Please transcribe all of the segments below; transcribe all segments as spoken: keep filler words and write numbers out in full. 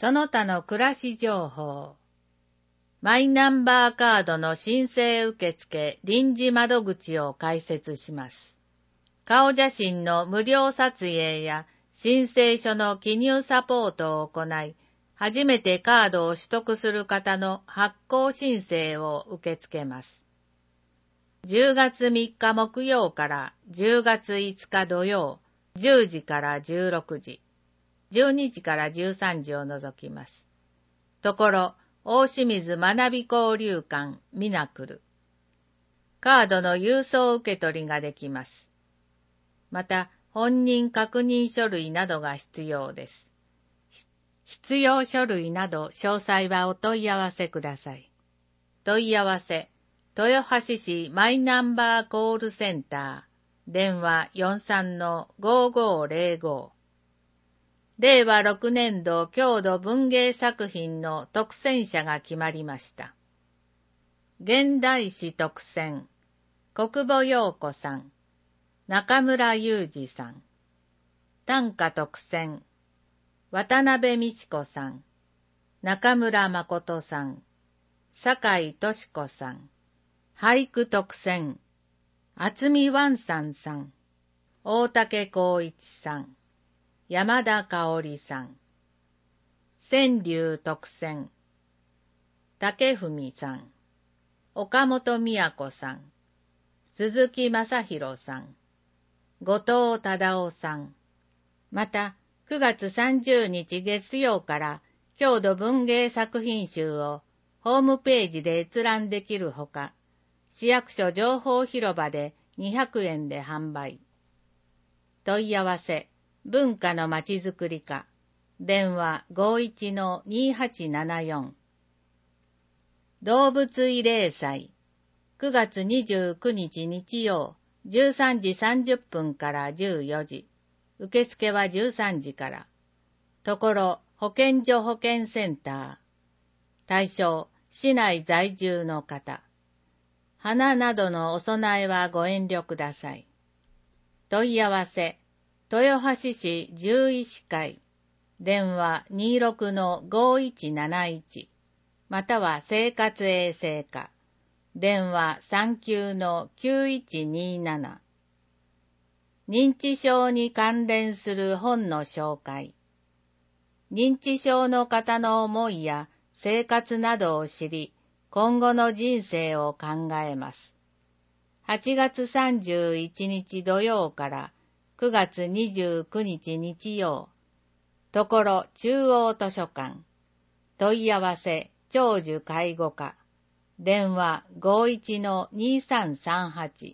その他の暮らし情報。マイナンバーカードの申請受付臨時窓口を開設します。顔写真の無料撮影や申請書の記入サポートを行い、初めてカードを取得する方の発行申請を受け付けます。じゅうがつみっか木曜からじゅうがついつか土曜、じゅうじからじゅうろくじ、じゅうにじからじゅうさんじを除きます。ところ、大清水学び交流館ミナクル。カードの郵送受け取りができます。また、本人確認書類などが必要です。必要書類など詳細はお問い合わせください。問い合わせ、豊橋市マイナンバーコールセンター、電話 よんさんのごーごーぜろご。れいわろくねん度郷土文芸作品の特選者が決まりました。現代詩特選、国母陽子さん、中村雄二さん。短歌特選、渡辺美智子さん、中村誠さん、酒井敏子さん。俳句特選、渥美万山さん、大竹光一さん、山田香織さん。川柳特選、竹文さん、岡本都さん、鈴木正弘さん、後藤忠夫さん。また、くがつさんじゅうにち月曜から郷土文芸作品集をホームページで閲覧できるほか、市役所情報広場でにひゃくえんで販売。問い合わせ、文化のまちづくり課、電話 ごーいちのにはちななよん。動物慰霊祭、くがつにじゅうくにち日曜、じゅうさんじさんじゅっぷんからじゅうよじ。受付はじゅうさんじから。ところ、保健所保健センター。対象、市内在住の方。花などのお供えはご遠慮ください。問い合わせ、豊橋市獣医師会、電話 にじゅうろくのごーいちなないち、または生活衛生課、電話 さんきゅうのきゅういちにーなな。認知症に関連する本の紹介。認知症の方の思いや生活などを知り、今後の人生を考えます。はちがつさんじゅういちにち土曜からくがつにじゅうくにち日曜。ところ中央図書館。問い合わせ長寿介護課。電話 ごーいちのにさんさんはち。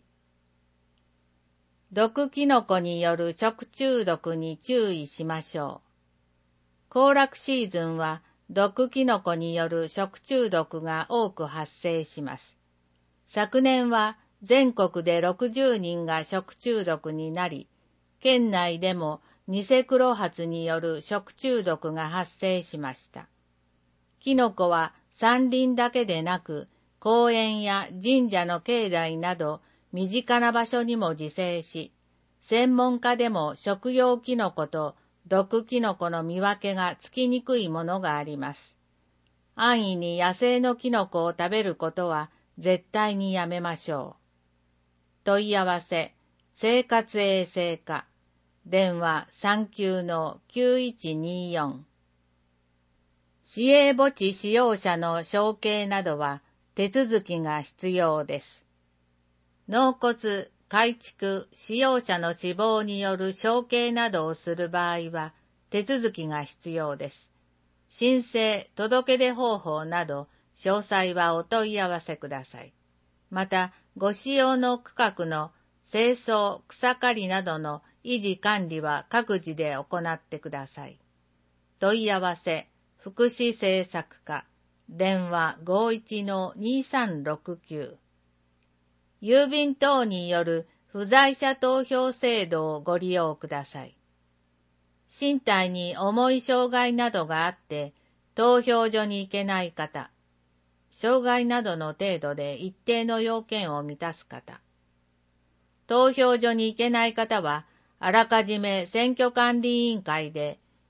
毒キノコによる食中毒に注意しましょう。行楽シーズンは毒キノコによる食中毒が多く発生します。昨年は全国でろくじゅうにんが食中毒になり、県内でもニセクロハツによる食中毒が発生しました。キノコは山林だけでなく、公園や神社の境内など身近な場所にも自生し、専門家でも食用キノコと毒キノコの見分けがつきにくいものがあります。安易に野生のキノコを食べることは絶対にやめましょう。問い合わせ、生活衛生課、電話 さんきゅうのきゅういちにーよん。市営墓地使用者の承継などは手続きが必要です。納骨、改築、使用者の死亡による承継などをする場合は手続きが必要です。申請、届出方法など詳細はお問い合わせください。また、ご使用の区画の清掃、草刈りなどの維持管理は各自で行ってください。問い合わせ、福祉政策課、電話 ごーいちのにさんろくきゅう。郵便等による不在者投票制度をご利用ください。身体に重い障害などがあって投票所に行けない方、障害などの程度で一定の要件を満たす方、投票所に行けない方はあらかじめ選挙管理委員会で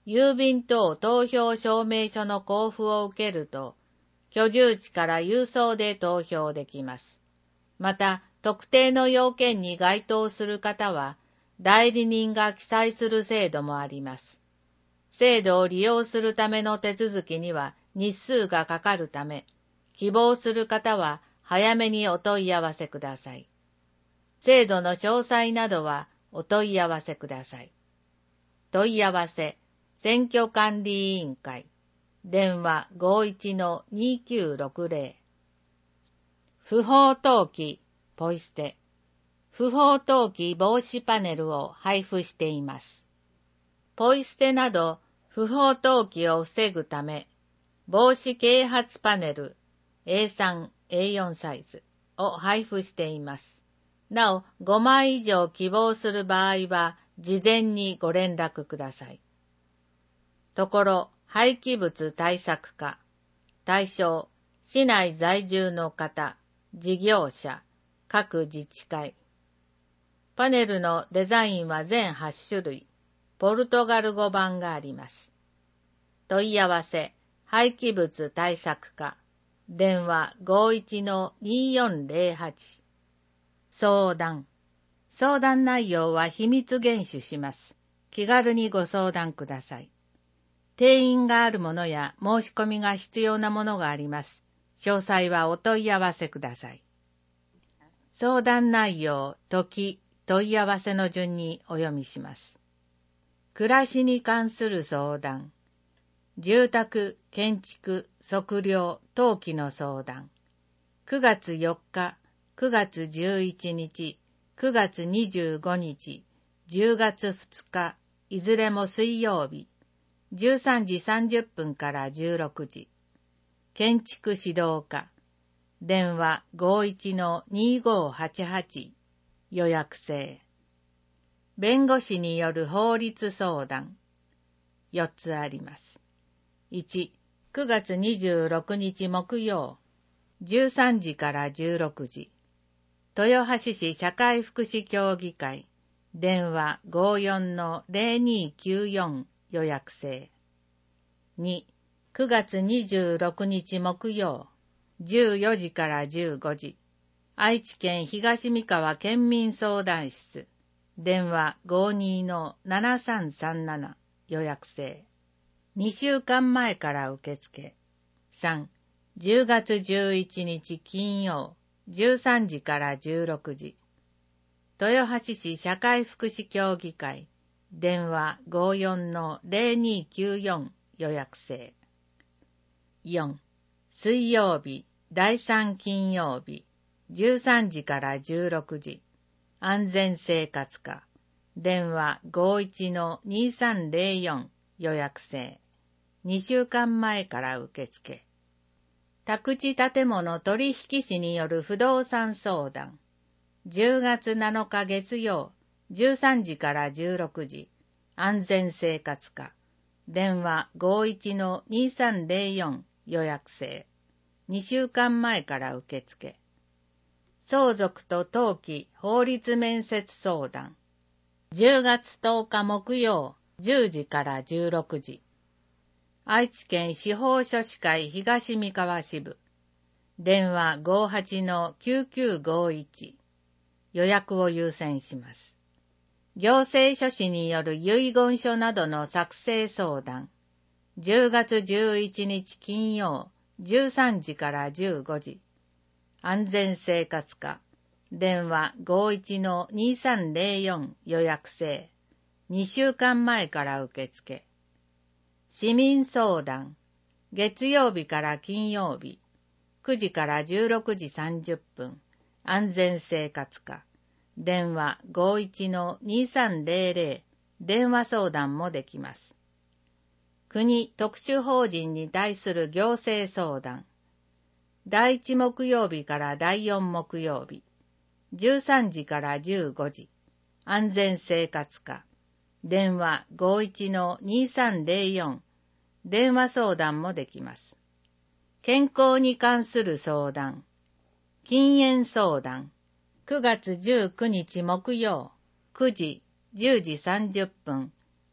郵便等投票証明書の交付を受けると、居住地から郵送で投票できます。また、特定の要件に該当する方は、代理人が記載する制度もあります。制度を利用するための手続きには日数がかかるため、希望する方は早めにお問い合わせください。制度の詳細などはお問い合わせください。問い合わせ、選挙管理委員会、電話 ごいちのにきゅうろくぜろ。不法投棄、ポイ捨て。不法投棄防止パネルを配布しています。ポイ捨てなど不法投棄を防ぐため、防止啓発パネル エーさん、エーよん サイズを配布しています。なお、ごまい以上希望する場合は、事前にご連絡ください。ところ、廃棄物対策課。対象、市内在住の方、事業者、各自治会。パネルのデザインは全はちしゅるい、ポルトガル語版があります。問い合わせ、廃棄物対策課。電話 ごいちのによんぜろはち。相談。相談内容は秘密厳守します。気軽にご相談ください。定員があるものや申し込みが必要なものがあります。詳細はお問い合わせください。相談内容、時、問い合わせの順にお読みします。暮らしに関する相談。住宅、建築、測量、登記の相談。くがつよっか、くがつじゅういちにち、くがつにじゅうごにち、じゅうがつふつか、いずれも水曜日、じゅうさんじさんじゅっぷんからじゅうろくじ。建築指導課。電話 ごいちのにごはちはち。予約制。弁護士による法律相談。よっつあります。いち、くがつにじゅうろくにち木曜、じゅうさんじからじゅうろくじ。豊橋市社会福祉協議会。電話 ごよんのぜろにきゅうよん。予約制。に、くがつにじゅうろくにち木曜、じゅうよじからじゅうごじ。愛知県東三河県民相談室。電話 ごにのななさんさんなな。予約制。にしゅうかんまえから受付。さん、じゅうがつじゅういちにち金曜、じゅうさんじからじゅうろくじ。豊橋市社会福祉協議会。電話 ごよんのぜろにきゅうよん。予約制。よん、水曜日、だいさん金曜日、じゅうさんじからじゅうろくじ。安全生活課。電話 ごいちのにさんぜろよん。予約制。にしゅうかんまえから受付。宅地建物取引士による不動産相談。じゅうがつなのか月曜、じゅうさんじからじゅうろくじ。安全生活課。電話 ごいちのにさんぜろよん。予約制。にしゅうかんまえから受付。相続と登記法律面接相談。じゅうがつとおか木曜、じゅうじからじゅうろくじ。愛知県司法書士会東三河支部。電話 ごはちのきゅうきゅうごいち。予約を優先します。行政書士による遺言書などの作成相談。じゅうがつじゅういちにち金曜、じゅうさんじからじゅうごじ。安全生活課。電話 ごいちのにさんぜろよん。予約制。にしゅうかんまえから受付。市民相談。月曜日から金曜日。くじからじゅうろくじさんじゅっぷん。安全生活課。電話 ごいちのにさんぜろぜろ。電話相談もできます。国特殊法人に対する行政相談。だいいち木曜日からだいよん木曜日。じゅうさんじからじゅうごじ。安全生活課。電話 ごいちのにさんぜろよん。電話相談もできます。健康に関する相談。禁煙相談。くがつじゅうくにち木曜、くじ、じゅうじさんじゅっぷん。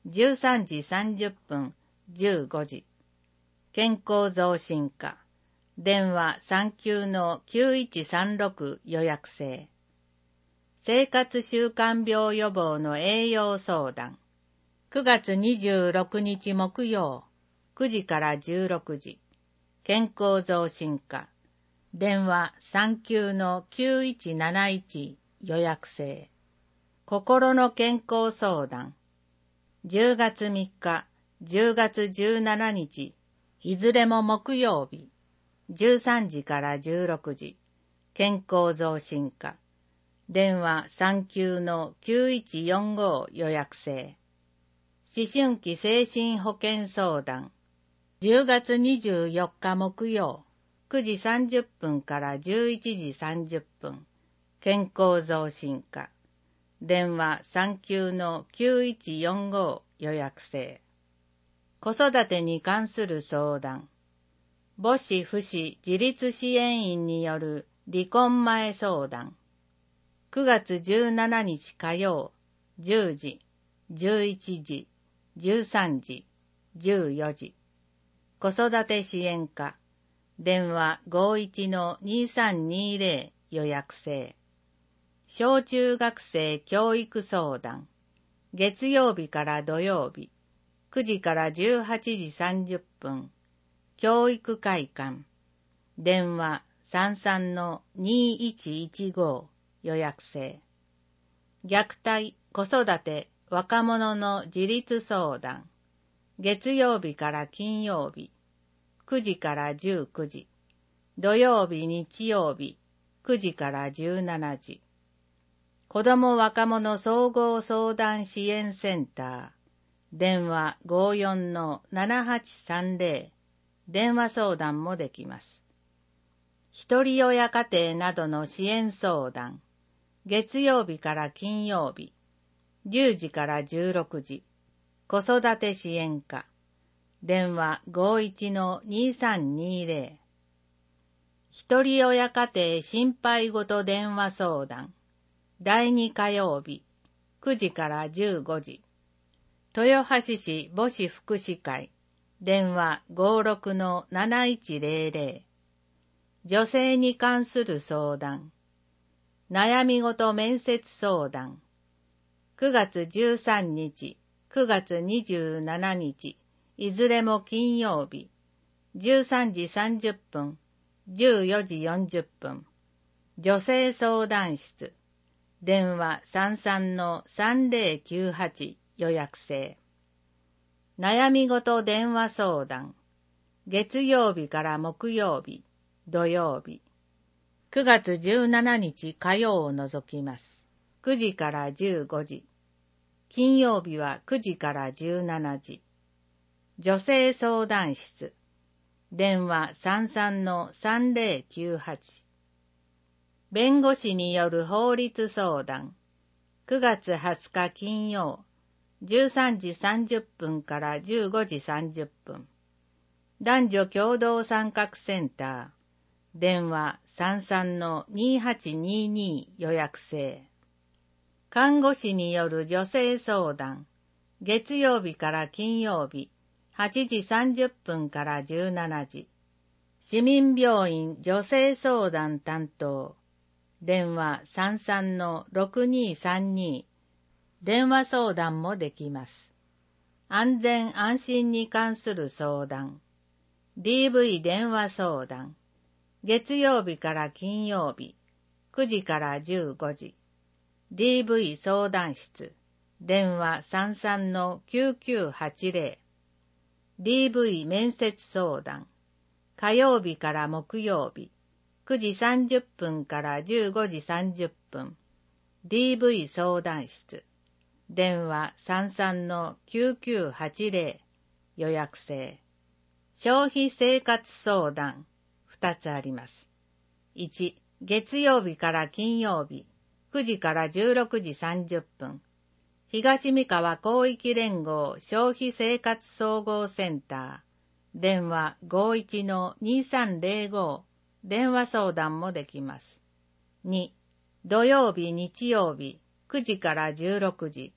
じゅうさんじさんじゅっぷん、じゅうごじ。健康増進課。電話さんきゅうのきゅういちさんろく予約制。生活習慣病予防の栄養相談。くがつにじゅうろくにち木曜、くじからじゅうろくじ。健康増進課。電話さんきゅうのきゅういちなないち予約制。心の健康相談。じゅうがつみっか、じゅうがつじゅうしちにち、いずれも木曜日、じゅうさんじからじゅうろくじ。健康増進課。電話さんきゅうのきゅういちよんご予約制。思春期精神保健相談。じゅうがつにじゅうよっか木曜、くじさんじゅっぷんからじゅういちじさんじゅっぷん。健康増進課。電話さんきゅうのきゅういちよんご予約制。子育てに関する相談。母子父子自立支援員による離婚前相談。くがつじゅうしちにち火曜、じゅうじ、じゅういちじ、じゅうさんじ、じゅうよじ。子育て支援課。電話ごいちのにさんにぜろ予約制。小中学生教育相談。月曜日から土曜日、くじからじゅうはちじさんじゅっぷん。教育会館。電話さんさんのにいちいちご予約制。虐待、子育て、若者の自立相談。月曜日から金曜日、くじからじゅうくじ。土曜日、日曜日、くじからじゅうしちじ。子ども若者総合相談支援センター。電話ごーよんのななはちさんぜろ。電話相談もできます。ひとり親家庭などの支援相談。月曜日から金曜日、じゅうじからじゅうろくじ。子育て支援課。電話ごーいちのにさんにぜろ。ひとり親家庭心配ごと電話相談。だいに火曜日、くじからじゅうごじ。豊橋市母子福祉会。電話ごーろくのなないちぜろぜろ。女性に関する相談。悩みごと面接相談。くがつじゅうさんにち、くがつにじゅうしちにち、いずれも金曜日、じゅうさんじさんじゅっぷん、じゅうよじよんじゅっぷん。女性相談室。電話さんさんのさんぜろきゅうはち予約制。悩みごと電話相談。月曜日から木曜日、土曜日。くがつじゅうしちにち火曜を除きます。くじからじゅうごじ。金曜日はくじからじゅうしちじ。女性相談室。電話さんさんのさんぜろきゅうはち。弁護士による法律相談。くがつはつか金曜、じゅうさんじさんじゅっぷんからじゅうごじさんじゅっぷん。男女共同参画センター。電話さんさんのにはちにに予約制。看護師による女性相談。月曜日から金曜日、はちじさんじゅっぷんからじゅうしちじ。市民病院女性相談担当。電話さんさんのろくにさんに。電話相談もできます。安全安心に関する相談。ディーブイ 電話相談。月曜日から金曜日、くじからじゅうごじ。ディーブイ 相談室。電話さんさんのきゅうきゅうはちぜろ。ディーブイ 面接相談。火曜日から木曜日、くじさんじゅっぷんからじゅうごじさんじゅっぷん。ディーブイ 相談室。電話さんさんのきゅうきゅうはちぜろ。予約制。消費生活相談。ふたつあります。いち、月曜日から金曜日、くじからじゅうろくじさんじゅっぷん。東三河広域連合消費生活総合センター。電話ごーいちのにさんぜろご。電話相談もできます。に、土曜日日曜日、くじからじゅうろくじ。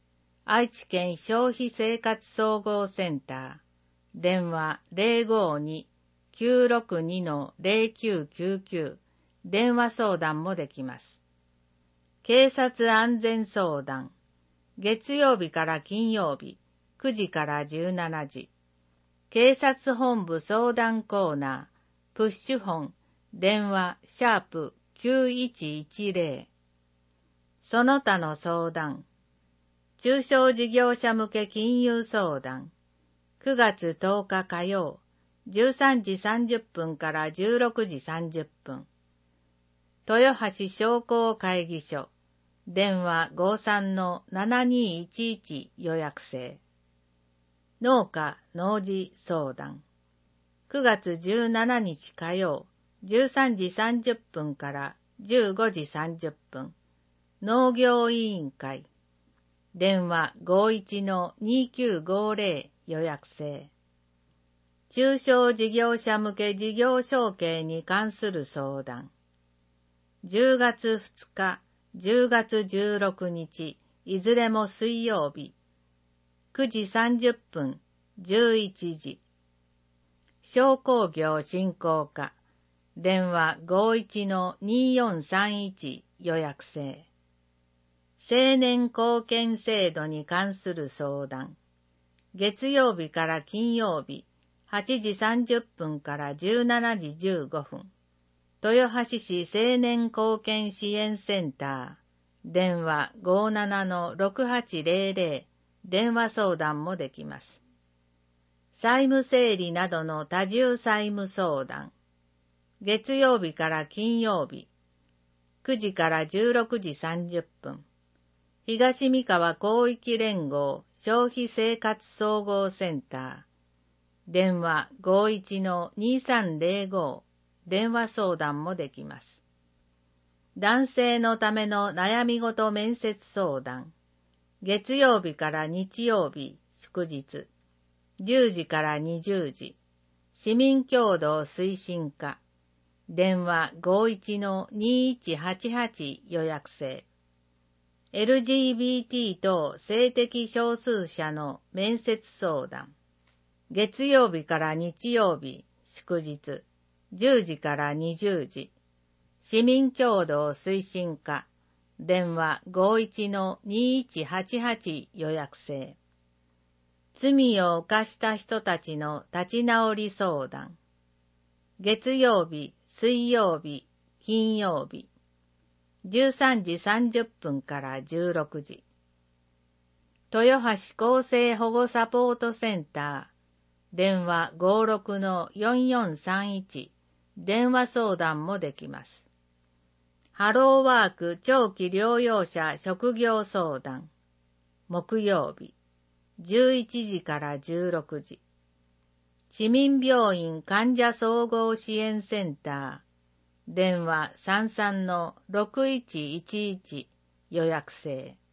愛知県消費生活総合センター、電話 ゼロごに きゅうろくに ゼロきゅうきゅうきゅう、電話相談もできます。警察安全相談、月曜日から金曜日、くじからじゅうしちじ。警察本部相談コーナー、プッシュ本、電話、シャープきゅういちいちゼロ。その他の相談、中小事業者向け金融相談、くがつとおか火曜、じゅうさんじさんじゅっぷんからじゅうろくじさんじゅっぷん。豊橋商工会議所、電話 ごさんのななにいちいち 予約制。農家農事相談、くがつじゅうしちにち火曜、じゅうさんじさんじゅっぷんからじゅうごじさんじゅっぷん。農業委員会、電話 ごいちのにきゅうごゼロ 予約制。中小事業者向け事業承継に関する相談。じゅうがつふつか、じゅうがつじゅうろくにち、いずれも水曜日。くじさんじゅっぷん、じゅういちじ。商工業振興課、電話 ごいちのによんさんいち 予約制。青年貢献制度に関する相談。月曜日から金曜日、はちじさんじゅっぷんからじゅうしちじじゅうごふん。豊橋市青年貢献支援センター、電話 ごななのろくはちゼロゼロ、電話相談もできます。債務整理などの多重債務相談。月曜日から金曜日、くじからじゅうろくじさんじゅっぷん。東三河広域連合消費生活総合センター、電話 ごいちのにさんゼロご、電話相談もできます。男性のための悩み事面接相談。月曜日から日曜日、祝日。じゅうじからにじゅうじ。市民協同推進課。電話 ごいちのにいちはちはち 予約制。エルジービーティー 等性的少数者の面接相談。月曜日から日曜日、祝日。じゅうじからにじゅうじ。市民協同推進課。電話 ごいちのにいちはちはち 予約制。罪を犯した人たちの立ち直り相談。月曜日、水曜日、金曜日。じゅうさんじさんじゅっぷんからじゅうろくじ。豊橋厚生保護サポートセンター、電話 ごろくのよんよんさんいち、電話相談もできます。ハローワーク長期療養者職業相談、木曜日、じゅういちじからじゅうろくじ。市民病院患者総合支援センター、電話 さんさんのろくいちいちいち 予約制。